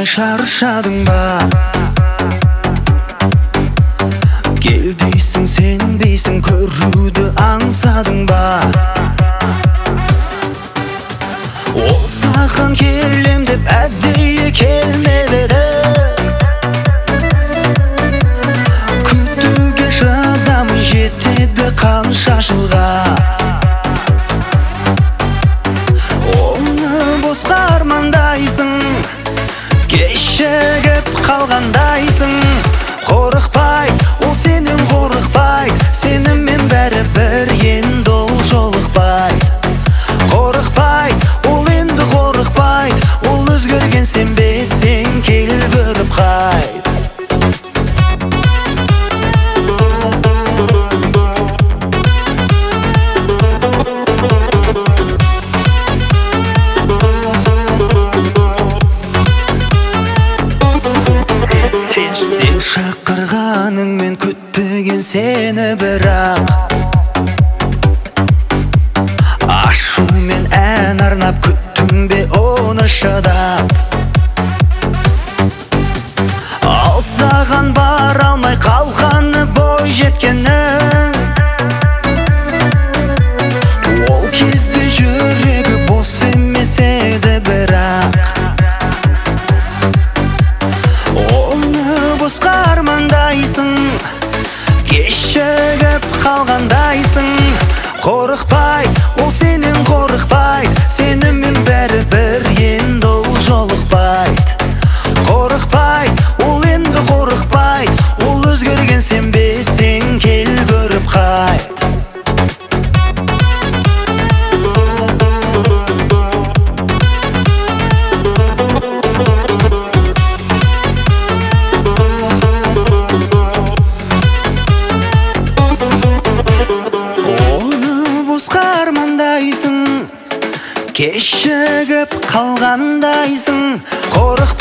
шаршадың ба? Кел дейсің, сенбейсің, көруді аңсадың ба? Ол саған келем деп әдейі келмеді. Күтуге шыдамың жетеді қанша жылға. Оны босқа армандайсың, кешігіп қалғандайсың. Қорықпай, ол сенен қорықпай, сенімен бәрі бір, енді ол жолықпайды. Қорықпай, ол енді қорықпайды, ол өзгерген, сенбесең кел көріп қайт. Сен шақырғаныңмен күтпеген сені бірақ, ашумен ән арнап күттің бе оны шыдап? Ал саған бара алмай қалғаны бой жеткенің. Ол кезде жүрегі бос емес еді бірақ, оны босқа армандайсың, кешігіп қалғандайсың. Қорықпай, ол сенен қорықпайды, сенімен бәрі бір, енді ол жолықпайды. Қорықпай, ол енді қорықпайды, ол өзгерген, сенбесең кел көріп қайт. Кешігіп қалғандайсың, қорықпай.